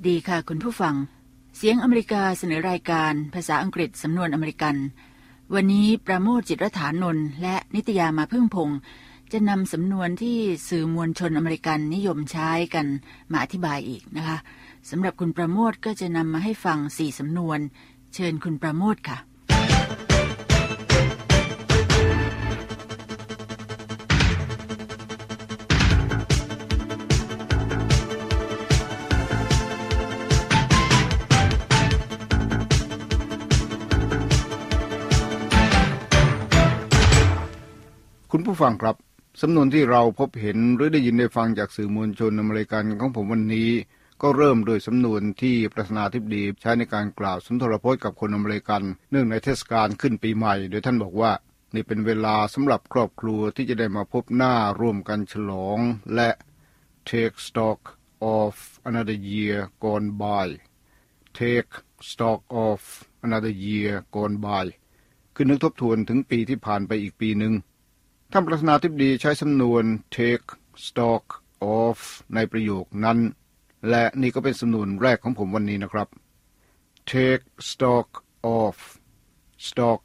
ดีค่ะคุณผู้ฟังเสียงอเมริกาเสนอรายการภาษาอังกฤษสำนวนอเมริกันวันนี้ประโมทจิตรฐานนท์และนิตยามาพึ่งพงษ์จะนำสำนวนที่สื่อมวลชนอเมริกันนิยมใช้กันมาอธิบายอีกนะคะสำหรับคุณประโมทก็จะนำมาให้ฟัง4สำนวนเชิญคุณประโมทค่ะคุณผู้ฟังครับสำนวนที่เราพบเห็นหรือได้ยินได้ฟังจากสื่อมวลชนอเมริกันของผมวันนี้ก็เริ่มโดยสำนวนที่ประธานาธิบดีใช้ในการกล่าวสุนทรพจน์กับคนอเมริกันเนื่องในเทศกาลขึ้นปีใหม่โดยท่านบอกว่านี่เป็นเวลาสำหรับครอบครัวที่จะได้มาพบหน้าร่วมกันฉลองและ take stock of another year gone by take stock of another year gone by คือนึกทบทวนถึงปีที่ผ่านไปอีกปีหนึ่งท่านประธานาธิบดีใช้สำนวน take stock of ในประโยคนั้นและนี่ก็เป็นสำนวนแรกของผมวันนี้นะครับ take stock of stock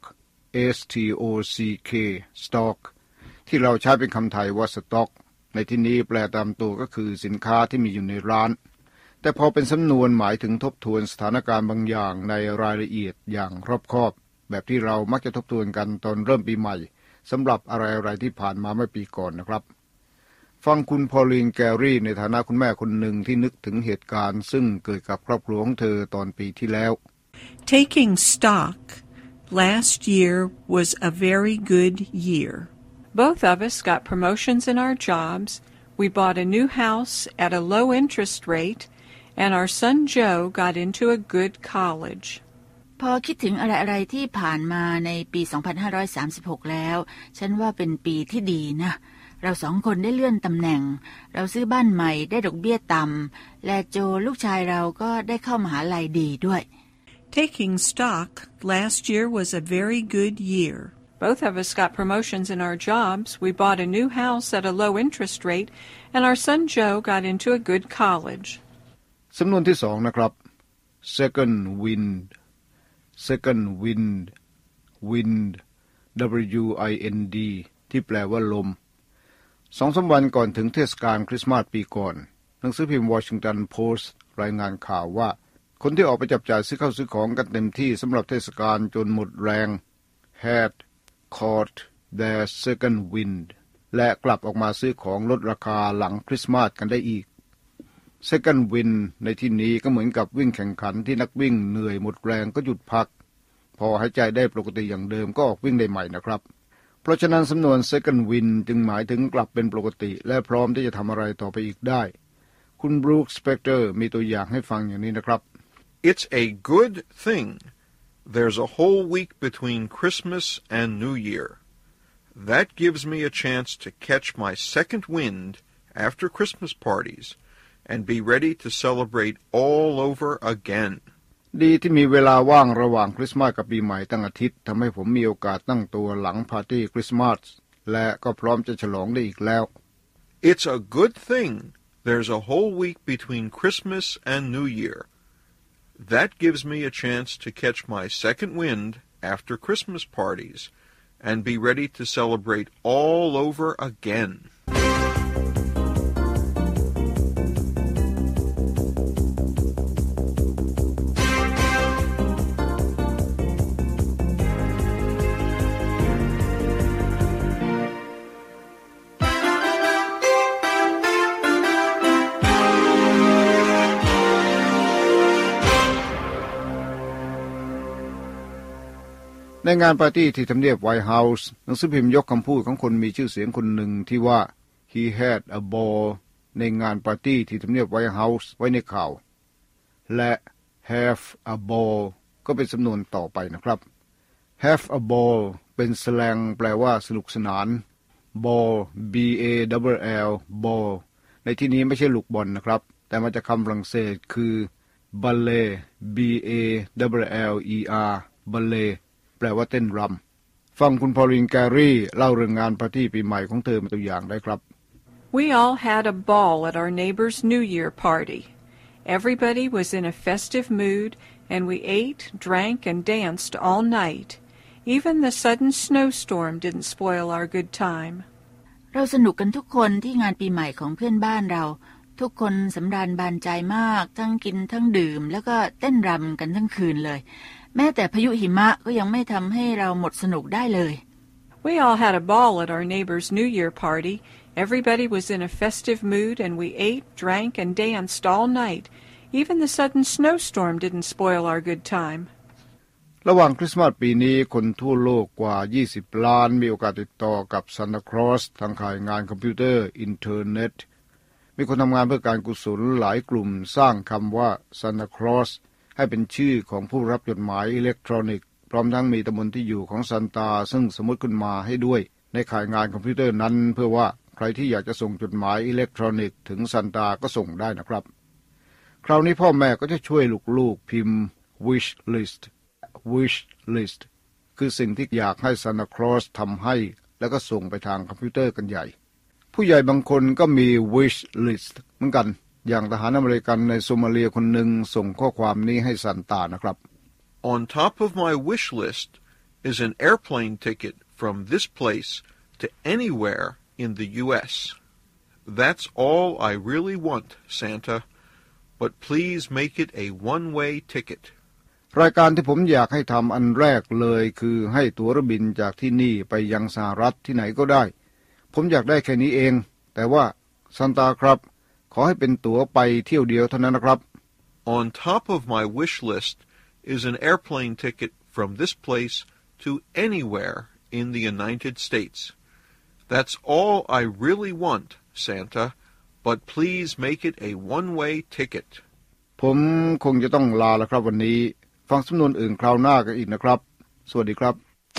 S-T-O-C-K stock ที่เราใช้เป็นคำไทยว่า stock ในที่นี้แปลตามตัวก็คือสินค้าที่มีอยู่ในร้านแต่พอเป็นสำนวนหมายถึงทบทวนสถานการณ์บางอย่างในรายละเอียดอย่างรอบคอบแบบที่เรามักจะทบทวนกันตอนเริ่มปีใหม่สำหรับอะไรๆที่ผ่านมาเมื่อปีก่อนนะครับฟังคุณพอลินแกรี่ในฐานะคุณแม่คนหนึ่งที่นึกถึงเหตุการณ์ซึ่งเกิดกับครอบครัวของเธอตอนปีที่แล้ว Taking stock last year was a very good year. Both of us got promotions in our jobs. We bought a new house at a low interest rate, and our son Joe got into a good college. พอคิดถึงอะไรๆที่ผ่านมาในปี 2536 แล้วฉันว่าเป็นปีที่ดีนะเราสองคนได้เลื่อนตำแหน่งเราซื้อบ้านใหม่ได้ดอกเบี้ยต่ำและโจลูกชายเราก็ได้เข้ามหาลัยดีด้วย Taking stock last year was a very good year. Both of us got promotions in our jobs. We bought a new house at a low interest rate, and our son Joe got into a good college. สำนวนที่2นะครับ second wind wind W-I-N-D ที่แปลว่าลม 2-3 วันก่อนถึงเทศกาลคริสต์มาสปีก่อนหนังสือพิมพ์ Washington Post รายงานข่าวว่าคนที่ออกไปจับจ่ายซื้อข้าวซื้อของกันเต็มที่สำหรับเทศกาลจนหมดแรง had caught their second wind และกลับออกมาซื้อของลดราคาหลังคริสต์มาสกันได้อีกsecond wind ในที่นี้ก็เหมือนกับวิ่งแข่งขันที่นักวิ่งเหนื่อยหมดแรงก็หยุดพักพอหายใจได้ปกติอย่างเดิมก็ออกวิ่งได้ใหม่นะครับเพราะฉะนั้นสำนวน second wind จึงหมายถึงกลับเป็นปกติและพร้อมที่จะทำอะไรต่อไปอีกได้คุณบรูคสเปกเตอร์มีตัวอย่างให้ฟังอย่างนี้นะครับ It's a good thing there's a whole week between Christmas and New Year. That gives me a chance to catch my second wind after Christmas parties.And be ready to celebrate all over again. ดีที่มีเวลาว่างระหว่างคริสต์มาสกับปีใหม่ตั้งอาทิตย์ทำให้ผมมีโอกาสตั้งตัวหลังปาร์ตี้คริสต์มาสและก็พร้อมจะฉลองได้อีกแล้ว It's a good thing there's a whole week between Christmas and New Year. That gives me a chance to catch my second wind after Christmas parties and be ready to celebrate all over again. ในงานปาร์ตี้ที่ทำเนียบไวท์เฮาส์หนังสือพิมพ์ยกคำพูดของคนมีชื่อเสียงคนหนึ่งที่ว่า he had a ball ในงานปาร์ตี้ที่ทำเนียบไวท์เฮาส์ไว้ในข่าวและ have a ball ก็เป็นสำนวนต่อไปนะครับ have a ball เป็นสแลงแปลว่าสนุกสนาน ball B-A-L-L ball ในที่นี้ไม่ใช่ลูกบอลนะครับแต่มาจากคำฝรั่งเศสคือ ballet B-A-L-L-E-R ballet แปลว่าเต้นรำฟังคุณพอลินแกรี่เล่าเรื่องงานปาร์ตี้ปีใหม่ของเธอมาตัวอย่างได้ครับ We all had a ball at our neighbor's New Year party. Everybody was in a festive mood, and we ate, drank, and danced all night. Even the sudden snowstorm didn't spoil our good time. เราสนุกกันทุกคนที่งานปีใหม่ของเพื่อนบ้านเราทุกคนสำราญบานใจมากทั้งกินทั้งดื่มแล้วก็เต้นรำกันทั้งคืนเลยแม้แต่พายุหิมะก็ยังไม่ทำให้เราหมดสนุกได้เลย We all had a ball at our neighbor's New Year party. Everybody was in a festive mood, and we ate, drank, and danced all night. Even the sudden snowstorm didn't spoil our good time. ระหว่างคริสต์มาสปีนี้คนทั่วโลกกว่า20ล้านมีโอกาสติดต่อกับซานตาคลอสทางข่ายงานคอมพิวเตอร์อินเทอร์เน็ตมีคนทำงานเพื่อการกุศลหลายกลุ่มสร้างคำว่าซานตาคลอสให้เป็นชื่อของผู้รับจดหมายอิเล็กทรอนิกส์พร้อมทั้งมีตำบลที่อยู่ของซานตาซึ่งสมมติขึ้นมาให้ด้วยในข่ายงานคอมพิวเตอร์นั้นเพื่อว่าใครที่อยากจะส่งจดหมายอิเล็กทรอนิกส์ถึงซานตาก็ส่งได้นะครับคราวนี้พ่อแม่ก็จะช่วยลูกๆพิมพ์ wish list คือสิ่งที่อยากให้ซานตาคลอสทำให้แล้วก็ส่งไปทางคอมพิวเตอร์กันใหญ่ผู้ใหญ่บางคนก็มี wish list เหมือนกันอย่างทหารอเมริกันในโซมาเลียคนหนึ่งส่งข้อความนี้ให้ซานตานะครับ On top of my wish list is an airplane ticket from this place to anywhere in the U.S. That's all I really want, Santa, but please make it a one-way ticket. รายการที่ผมอยากให้ทำอันแรกเลยคือให้ตั๋วบินจากที่นี่ไปยังสหรัฐที่ไหนก็ได้ผมอยากได้แค่นี้เองแต่ว่าซานตาครับขอให้เป็นตั๋วไปเที่ยวเดียวเท่านั้นนะครับ On top of my wish list is an airplane ticket from this place to anywhere in the United States. That's all I really want, Santa, but please make it a one-way ticket. ผมคงจะต้องลาแล้วครับวันนี้ฟังสำนวนอื่นคราวหน้ากันอีกนะครับสวัสดีครับ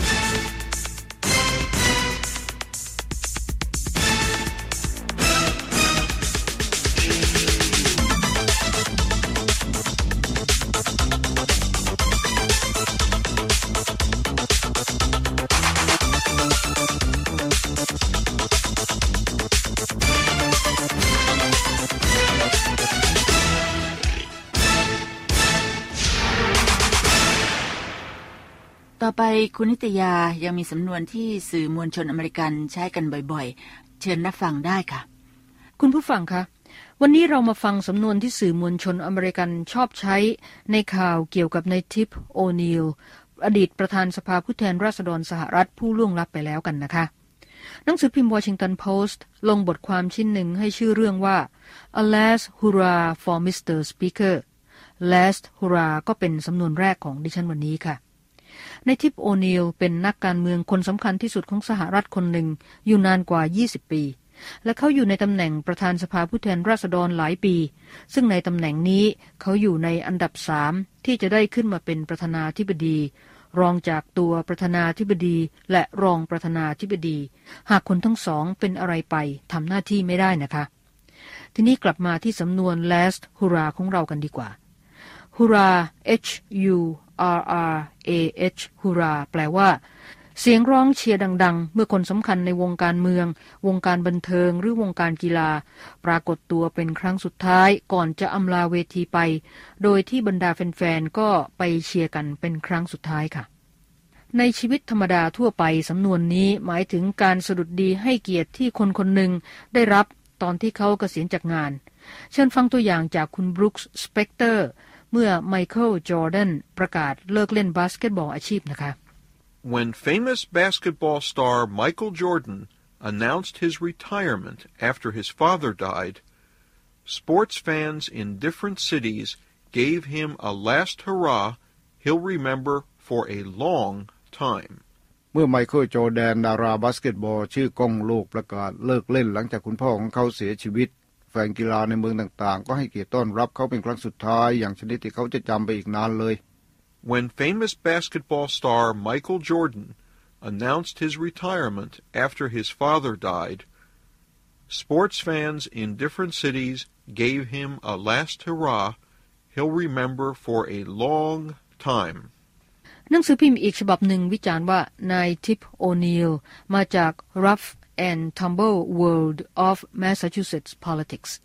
ต่อไปคุณนิตยายังมีสำนวนที่สื่อมวลชนอเมริกันใช้กันบ่อยๆเชิญรับฟังได้ค่ะคุณผู้ฟังคะวันนี้เรามาฟังสำนวนที่สื่อมวลชนอเมริกันชอบใช้ในข่าวเกี่ยวกับนายทิปโอนีลอดีตประธานสภาผู้แทนราษฎรสหรัฐผู้ล่วงลับไปแล้วกันนะคะหนังสือพิมพ์ Washington Post ลงบทความชิ้นหนึ่งให้ชื่อเรื่องว่า A Last Hurrah for Mr. Speaker Last Hurrah ก็เป็นสำนวนแรกของดิฉันวันนี้ค่ะนายทิปโอนีลเป็นนักการเมืองคนสำคัญที่สุดของสหรัฐคนหนึ่งอยู่นานกว่า20ปีและเขาอยู่ในตำแหน่งประธานสภาผู้แทนราษฎรหลายปีซึ่งในตำแหน่งนี้เขาอยู่ในอันดับ3ที่จะได้ขึ้นมาเป็นประธานาธิบดีรองจากตัวประธานาธิบดีและรองประธานาธิบดีหากคนทั้งสองเป็นอะไรไปทำหน้าที่ไม่ได้นะคะทีนี้กลับมาที่สำนวน last hurrah ของเรากันดีกว่า hurrah H-U-R-R-A-H hurrah แปลว่าเสียงร้องเชียร์ดังๆเมื่อคนสำคัญในวงการเมืองวงการบันเทิงหรือวงการกีฬาปรากฏตัวเป็นครั้งสุดท้ายก่อนจะอำลาเวทีไปโดยที่บรรดาแฟนๆก็ไปเชียร์กันเป็นครั้งสุดท้ายค่ะในชีวิตธรรมดาทั่วไปสำนวนนี้หมายถึงการสดุดดีให้เกียรติที่คนคนหนึ่งได้รับตอนที่เขาเกษียณจากงานเชิญฟังตัวอย่างจากคุณบรูคส์สเปกเตอร์เมื่อไมเคิลจอร์แดนประกาศเลิกเล่นบาสเกตบอลอาชีพนะคะ When famous basketball star Michael Jordan announced his retirement after his father died, sports fans in different cities gave him a last hurrah he'll remember for a long time. เมื่อไมเคิลจอร์แดนดาราบาสเกตบอลชื่อก้องโลกประกาศเลิกเล่นหลังจากคุณพ่อของเขาเสียชีวิตแฟนกีฬาในเมืองต่างๆก็ให้เกียรติต้อนรับเขาเป็นครั้งสุดท้ายอย่างชนิดที่เขาจะจำไปอีกนานเลย When famous basketball star Michael Jordan announced his retirement after his father died, sports fans in different cities gave him a last hurrah he'll remember for a long time. หนังสือพิมพ์อีกฉบับหนึ่งวิจารณ์ว่านายทิปโอนีลมาจาก Rough and Tumble World of Massachusetts Politics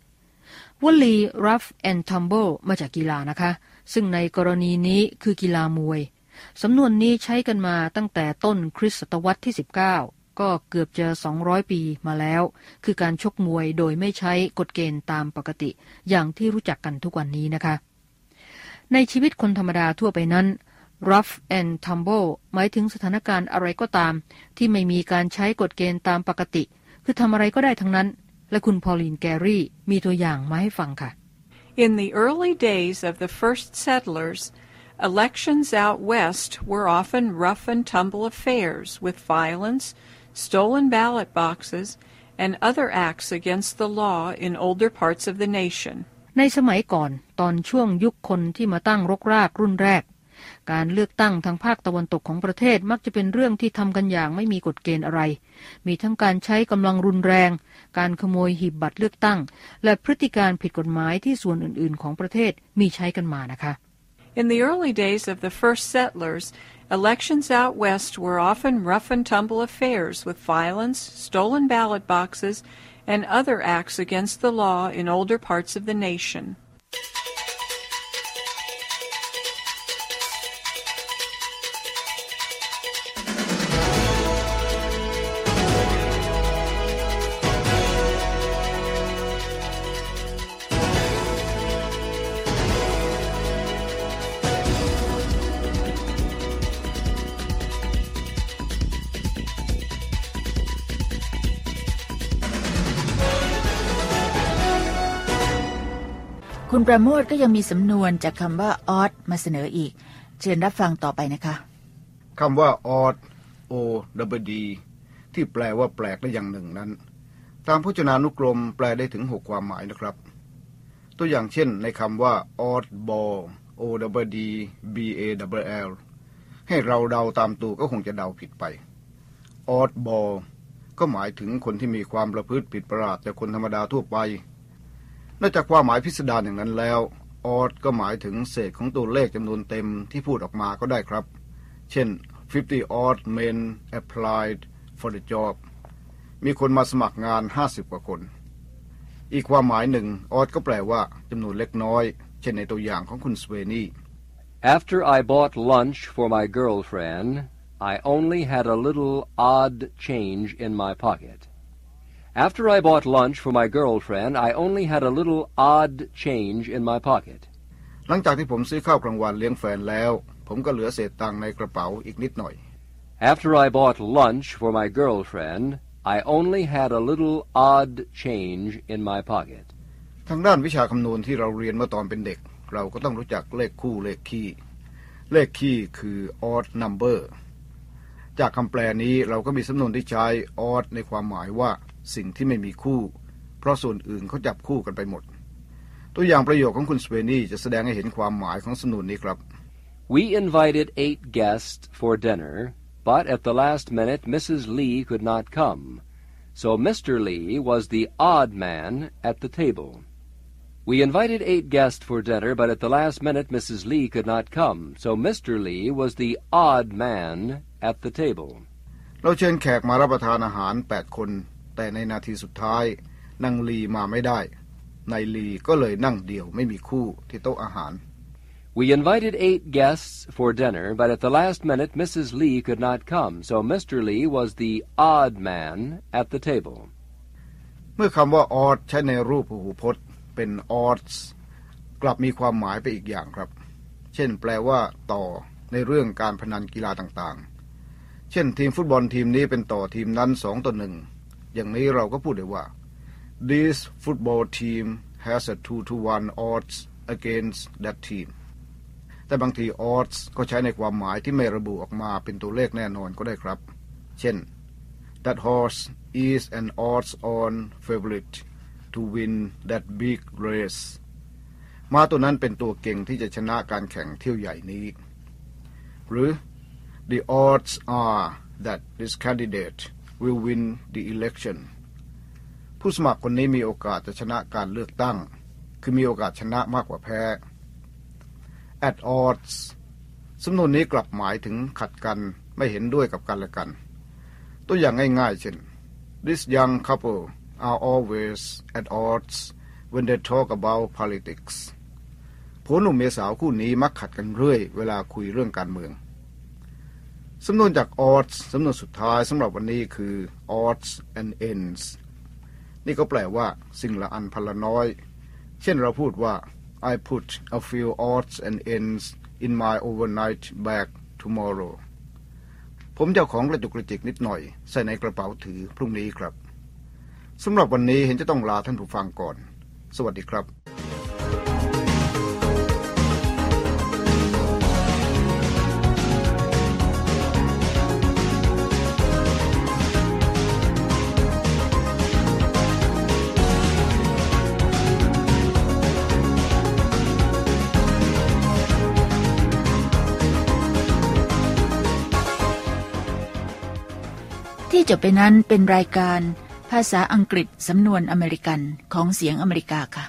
วลี rough and tumble มาจากกีฬานะคะซึ่งในกรณีนี้คือกีฬามวยสำนวนนี้ใช้กันมาตั้งแต่ต้นคริสตศตวรรษที่19ก็เกือบจะ200ปีมาแล้วคือการชกมวยโดยไม่ใช้กฎเกณฑ์ตามปกติอย่างที่รู้จักกันทุกวันนี้นะคะในชีวิตคนธรรมดาทั่วไปนั้น rough and tumble หมายถึงสถานการณ์อะไรก็ตามที่ไม่มีการใช้กฎเกณฑ์ตามปกติคือทำอะไรก็ได้ทั้งนั้นและคุณพอลีนแกรี่มีตัวอย่างมาให้ฟังค่ะ In the early days of the first settlers, elections out west were often rough and tumble affairs with violence, stolen ballot boxes, and other acts against the law in older parts of the nation. ในสมัยก่อนตอนช่วงยุคคนที่มาตั้งรกรากรุ่นแรกการเลือกตั้งทางภาคตะวันตกของประเทศมักจะเป็นเรื่องที่ทำกันอย่างไม่มีกฎเกณฑ์อะไรมีทั้งการใช้กำลังรุนแรงการขโมยหีบบัตรเลือกตั้งและพฤติการผิดกฎหมายที่ส่วนอื่นๆของประเทศมีใช้กันมานะคะ In the early days of the first settlers, elections out west were often rough and tumble affairs with violence, stolen ballot boxes, and other acts against the law in older parts of the nation. คุณประโมทก็ยังมีสำนวนจากคำว่า odd มาเสนออีกเชิญรับฟังต่อไปนะคะคำว่า odd o-d ที่แปลว่าแปลกได้อย่างหนึ่งนั้นตามพจนานุกรมแปลได้ถึง6ความหมายนะครับตัวอย่างเช่นในคำว่า oddball o-d b-a-l-l ให้เราเดาตามตัวก็คงจะเดาผิดไป oddball ก็หมายถึงคนที่มีความประพฤติผิดประหลาดจากคนธรรมดาทั่วไปนอกจากความหมายพิสดารอย่างนั้นแล้ว odd ก็หมายถึงเศษของตัวเลขจำนวนเต็มที่พูดออกมาก็ได้ครับเช่น50 odd men applied for the job มีคนมาสมัครงาน50กว่าคนอีกความหมายหนึ่ง odd ก็แปลว่าจำนวนเล็กน้อยเช่นในตัวอย่างของคุณสเวนี After I bought lunch for my girlfriend, I only had a little odd change in my pocket.After I bought lunch for my girlfriend, I only had a little odd change in my pocket. หลังจากที่ผมซื้อข้าวกลางวันเลี้ยงแฟนแล้วผมก็เหลือเศษตังค์ในกระเป๋าอีกนิดหน่อย After I bought lunch for my girlfriend, I only had a little odd change in my pocket. ทางด้านวิชาคำนวณที่เราเรียนเมื่อตอนเป็นเด็กเราก็ต้องรู้จักเลขคู่เลขคี่เลขคี่คือ odd number จากคำแปลนี้เราก็มีสำนวนที่ใช้ odd ในความหมายว่าสิ่งที่ไม่มีคู่เพราะส่วนอื่นเขาจับคู่กันไปหมดตัวอย่างประโยคของคุณสเวนีจะแสดงให้เห็นความหมายของสำนวนนี้ครับ We invited 8 guests for dinner, but at the last minute Mrs. Lee could not come, so Mr. Lee was the odd man at the table. We invited 8 guests for dinner, but at the last minute Mrs. Lee could not come, so Mr. Lee was the odd man at the table. เราเชิญแขกมารับประทานอาหาร8คนแต่ในนาทีสุดท้ายนางลีมาไม่ได้นายลีก็เลยนั่งเดี่ยวไม่มีคู่ที่โต๊ะอาหาร We invited 8 guests for dinner, but at the last minute Mrs. Lee could not come, so Mr. Lee was the odd man at the table. เมื่อคำว่า odd ใช้ในรูปพหูพจน์เป็น odds กลับมีความหมายไปอีกอย่างครับเช่นแปลว่าต่อในเรื่องการพนันกีฬาต่างๆเช่นทีมฟุตบอลทีมนี้เป็นต่อทีมนั้น2-1อย่างนี้เราก็พูดได้ว่า This football team has a 2-1 odds against that team แต่บางที odds ก็ใช้ในความหมายที่ไม่ระบุออกมาเป็นตัวเลขแน่นอนก็ได้ครับเช่น That horse is an odds-on favorite to win that big race ม้าตัวนั้นเป็นตัวเก่งที่จะชนะการแข่งเที่ยวใหญ่นี้หรือ The odds are that this candidate will win the election ผู้สมัครคนนี้มีโอกาสจะชนะการเลือกตั้งคือมีโอกาสชนะมากกว่าแพ้ at odds สำนวนนี้กลับหมายถึงขัดกันไม่เห็นด้วยกับกันและกันตัวอย่างง่ายๆเช่น This young couple are always at odds when they talk about politics ผัวหนุ่มเมียสาวคู่นี้มักขัดกันเรื่อยเวลาคุยเรื่องการเมืองสำนวนจาก odds สำนวนสุดท้ายสำหรับวันนี้คือ odds and ends นี่ก็แปลว่าสิ่งละอันพันละน้อยเช่นเราพูดว่า I put a few odds and ends in my overnight bag tomorrow ผมจะเอาของกระจุกกระจิกนิดหน่อยใส่ในกระเป๋าถือพรุ่งนี้ครับสำหรับวันนี้เห็นจะต้องลาท่านผู้ฟังก่อนสวัสดีครับที่จบไปนั้นเป็นรายการภาษาอังกฤษสำนวนอเมริกันของเสียงอเมริกาค่ะ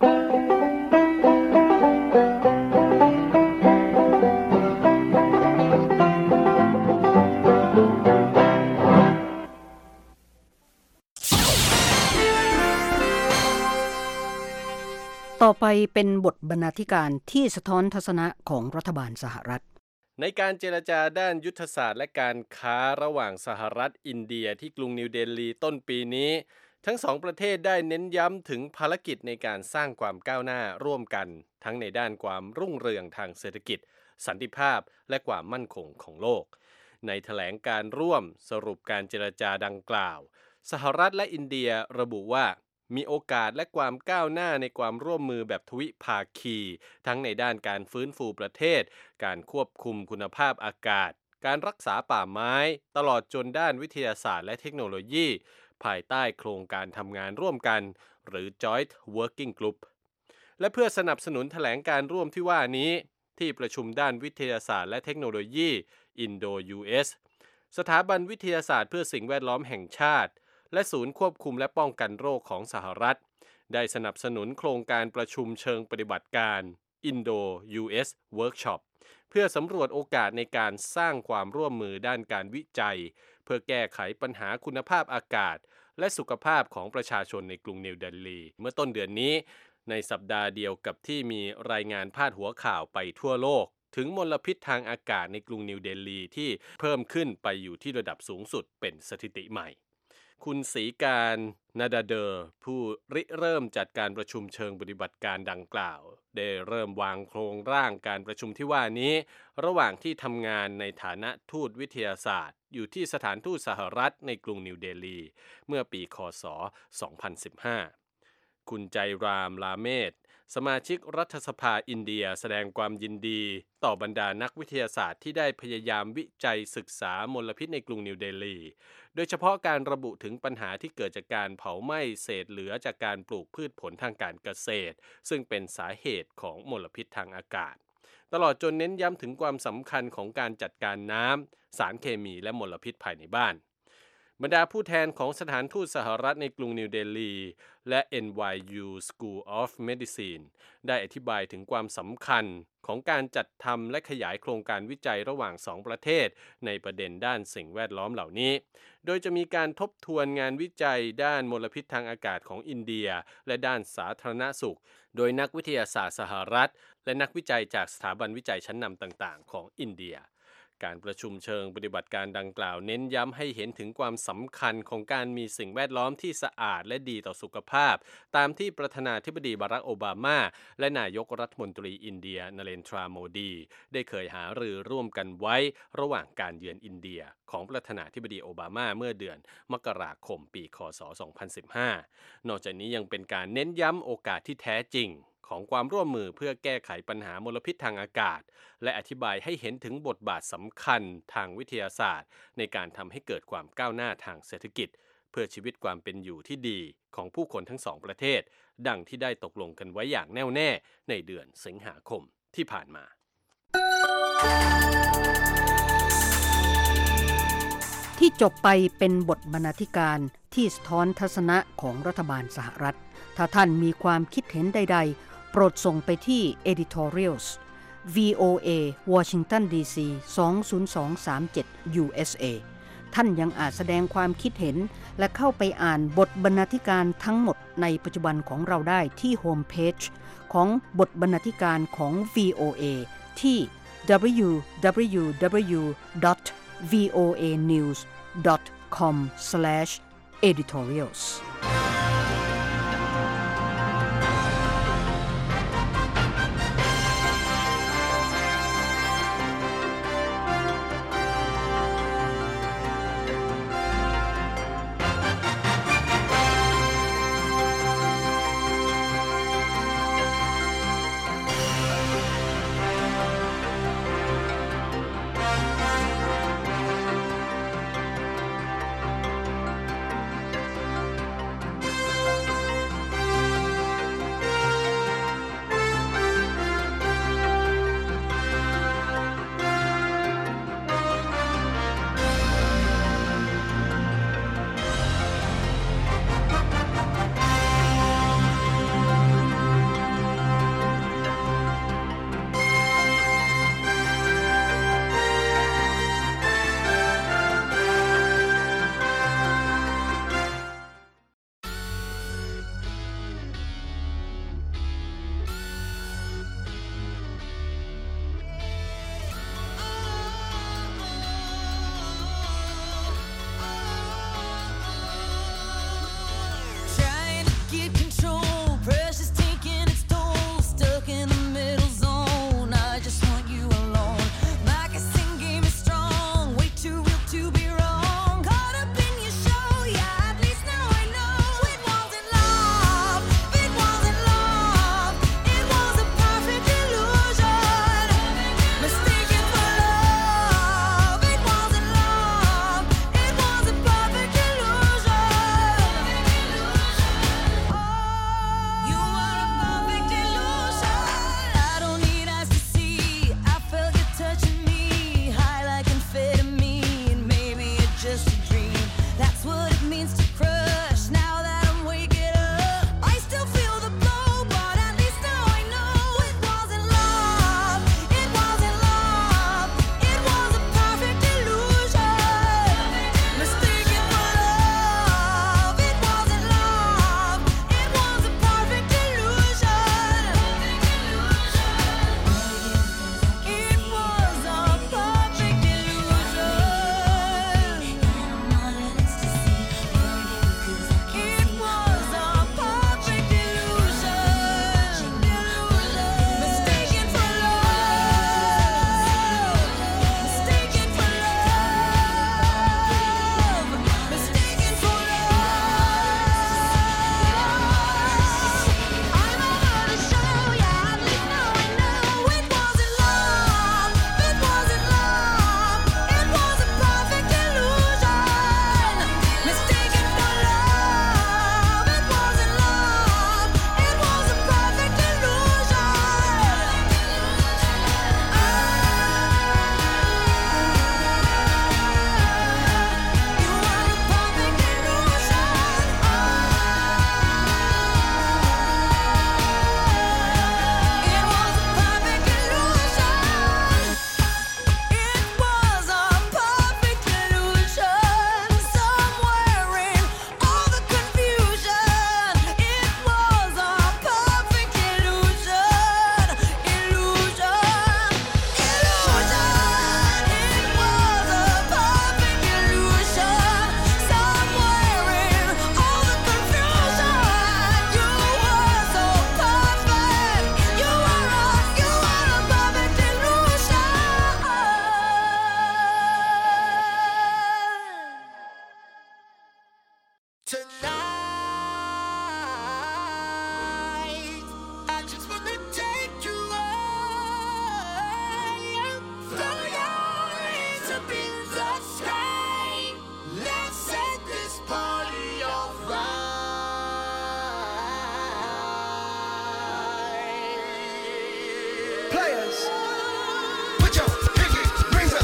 ต่อไปเป็นบทบรรณาธิการที่สะท้อนทัศนะของรัฐบาลสหรัฐในการเจรจาด้านยุทธศาสตร์และการค้าระหว่างสหรัฐอินเดียที่กรุงนิวเดลีต้นปีนี้ทั้งสองประเทศได้เน้นย้ำถึงภารกิจในการสร้างความก้าวหน้าร่วมกันทั้งในด้านความรุ่งเรืองทางเศรษฐกิจสันติภาพและความมั่นคงของโลกในแถลงการร่วมสรุปการเจรจาดังกล่าวสหรัฐและอินเดียระบุว่ามีโอกาสและความก้าวหน้าในความร่วมมือแบบทวิภาคีทั้งในด้านการฟื้นฟูประเทศการควบคุมคุณภาพอากาศการรักษาป่าไม้ตลอดจนด้านวิทยาศาสตร์และเทคโนโลยีภายใต้โครงการทำงานร่วมกันหรือ Joint Working Group และเพื่อสนับสนุนแถลงการร่วมที่ว่านี้ที่ประชุมด้านวิทยาศาสตร์และเทคโนโลยี Indo-US สถาบันวิทยาศาสตร์เพื่อสิ่งแวดล้อมแห่งชาติและศูนย์ควบคุมและป้องกันโรคของสหรัฐได้สนับสนุนโครงการประชุมเชิงปฏิบัติการ Indo-US Workshop เพื่อสำรวจโอกาสในการสร้างความร่วมมือด้านการวิจัยเพื่อแก้ไขปัญหาคุณภาพอากาศและสุขภาพของประชาชนในกรุงนิวเดลีเมื่อต้นเดือนนี้ในสัปดาห์เดียวกับที่มีรายงานพาดหัวข่าวไปทั่วโลกถึงมลพิษทางอากาศในกรุงนิวเดลีที่เพิ่มขึ้นไปอยู่ที่ระดับสูงสุดเป็นสถิติใหม่คุณศรีการนาดาเดอร์ผู้ริเริ่มจัดการประชุมเชิงปฏิบัติการดังกล่าวได้เริ่มวางโครงร่างการประชุมที่ว่านี้ระหว่างที่ทำงานในฐานะทูตวิทยาศาสตร์อยู่ที่สถานทูตสหรัฐในกรุงนิวเดลีเมื่อปีค.ศ. 2015คุณใจรามลาเมศสมาชิกรัฐสภาอินเดียแสดงความยินดีต่อบรรดานักวิทยาศาสตร์ที่ได้พยายามวิจัยศึกษามลพิษในกรุงนิวเดลีโดยเฉพาะการระบุถึงปัญหาที่เกิดจากการเผาไหม้เศษเหลือจากการปลูกพืชผลทางการเกษตรซึ่งเป็นสาเหตุของมลพิษทางอากาศตลอดจนเน้นย้ำถึงความสำคัญของการจัดการน้ำสารเคมีและมลพิษภายในบ้านบรรดาผู้แทนของสถานทูตสหรัฐในกรุงนิวเดลีและ NYU School of Medicine ได้อธิบายถึงความสำคัญของการจัดทำและขยายโครงการวิจัยระหว่างสองประเทศในประเด็นด้านสิ่งแวดล้อมเหล่านี้โดยจะมีการทบทวนงานวิจัยด้านมลพิษทางอากาศของอินเดียและด้านสาธารณสุขโดยนักวิทยาศาสตร์สหรัฐและนักวิจัยจากสถาบันวิจัยชั้นนำต่างๆของอินเดียการประชุมเชิงปฏิบัติการดังกล่าวเน้นย้ำให้เห็นถึงความสำคัญของการมีสิ่งแวดล้อมที่สะอาดและดีต่อสุขภาพตามที่ประธานาธิบดีบารักโอบามาและนายกรัฐมนตรีอินเดียนเรนทราโมดีได้เคยหารือร่วมกันไว้ระหว่างการเยือนอินเดียของประธานาธิบดีโอบามาเมื่อเดือนมกราคมปีค.ศ. 2015นอกจากนี้ยังเป็นการเน้นย้ำโอกาสที่แท้จริงของความร่วมมือเพื่อแก้ไขปัญหามลพิษทางอากาศและอธิบายให้เห็นถึงบทบาทสำคัญทางวิทยาศาสตร์ในการทำให้เกิดความก้าวหน้าทางเศรษฐกิจเพื่อชีวิตความเป็นอยู่ที่ดีของผู้คนทั้งสองประเทศดังที่ได้ตกลงกันไว้อย่างแน่วแน่ในเดือนสิงหาคมที่ผ่านมาที่จบไปเป็นบทบรรณาธิการที่สะท้อนทัศนะของรัฐบาลสหรัฐถ้าท่านมีความคิดเห็นใดๆโปรดส่งไปที่ editorials VOA Washington DC 20237 USA ท่านยังอาจแสดงความคิดเห็นและเข้าไปอ่านบทบรรณาธิการทั้งหมดในปัจจุบันของเราได้ที่โฮมเพจของบทบรรณาธิการของ VOA ที่ www.voanews.com/editorials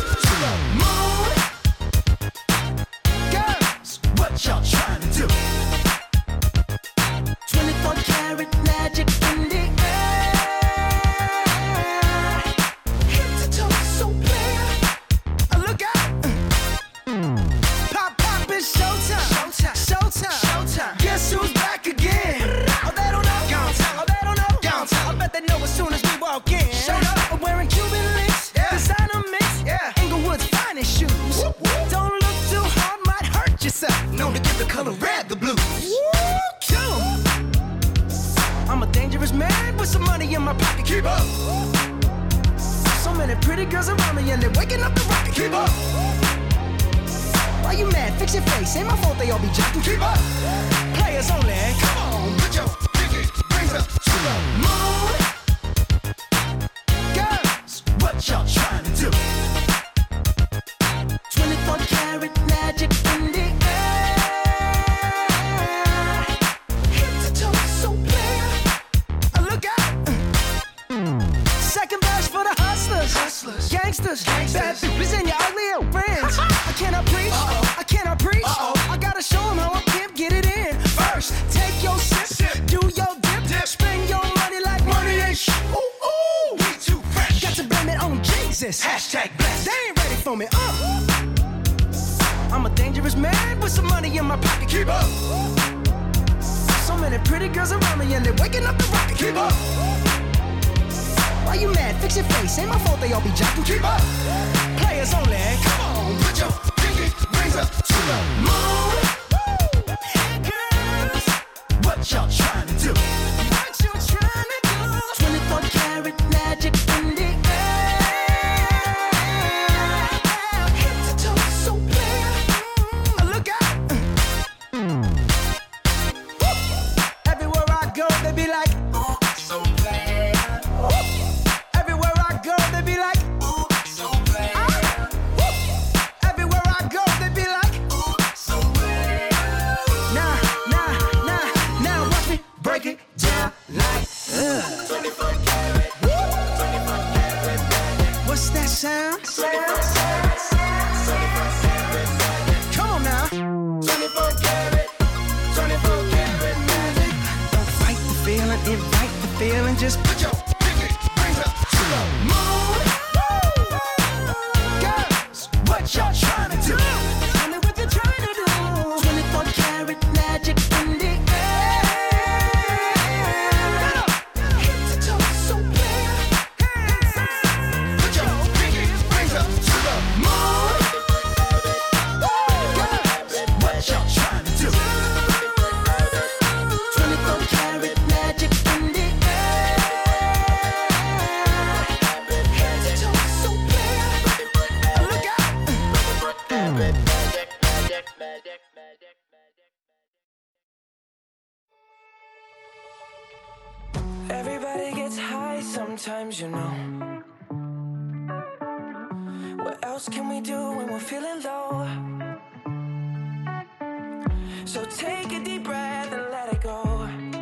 y'all trying to do? with some money in my pocket. Keep up. So many pretty girls around me and they're waking up the rocket. Keep up. Why you mad? Fix your face. Ain't my fault they all be jacking. Keep up. Players only. Come on, put your pinky rings up to the moon. Girls, what y'all trying to do? 24 karat magic in the air. Head to toe, so clear. Look out. Second verse for the hustlers, gangsters, bad bitches and your ugly friends. I cannot preach, I cannot preach. I gotta show them how I pimp, get it in. First, take your sip, do your dip, spend your money like money ain't shit. Ooh, ooh, we too fresh. Got to blame it on Jesus. Hashtag blessed. They ain't ready for me. I'm a dangerous man with some money in my pocket. Keep up. So many pretty girls around me and they're waking up the rocket. Keep up. Why you mad? Fix your face. Ain't my fault they all be jacking. Keep up. Players only. Come on, put your pinky rings up to the moon. Hey girls, what y'all trying to do? What you trying to do? 24 karat magic in the air. Head to toe, so clear. Look out. Everywhere I go, they be like, oh, so bad. Everywhere I go, they be like, oh, so bad. Everywhere I go, they be like, oh, so bad. Now, watch me break it down like 24 karat, 24 karat magic. What's that sound? 24 karat magic. Come on now. 24 karat, 24 karat magic. Don't fight the feeling, invite the feeling. Just put your pinky rings up to the moon. Girls, what y'all trying to do? Tell me what you're trying to do. 24 karat magic in the air. Head to toe, so clear. Put your pinky rings up to the moon. Girls, what y'all trying to do? 24 karat magic in the air. Head to toe, so clear. Look out. Everybody gets high sometimes, you know. What else can we do when we're feeling low? So take a deep breath and let it go.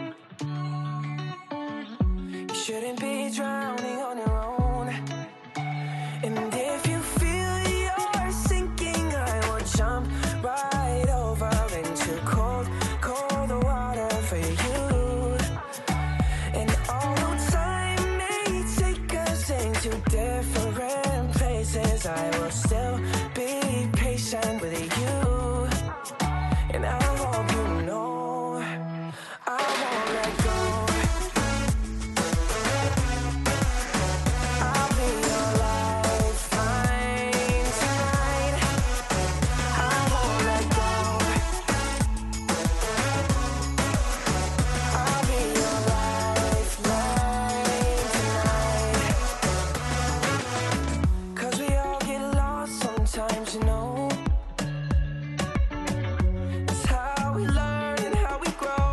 You shouldn't be drowning on your own. And if you feel you're sinking, I will jump right over into cold, cold water for you. And although time may take us into different places, I will still be patient with you. And I hope you know I won't let go. I'll be your lifeline tonight. I won't let go. I'll be your lifeline tonight. 'Cause we all get lost sometimes, you know. It's how we learn and how we grow.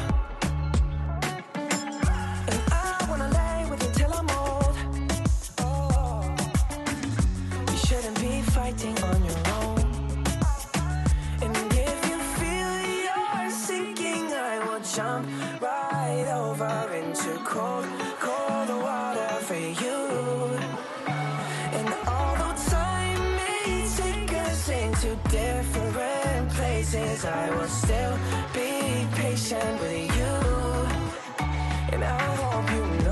And I wanna lay with you till I'm old. Oh, you shouldn't be fighting on your own. And if you feel you're sinking, I will jump right over into cold, cold water for you. And although time may take us into different places, I will still be patient with you. And I hope you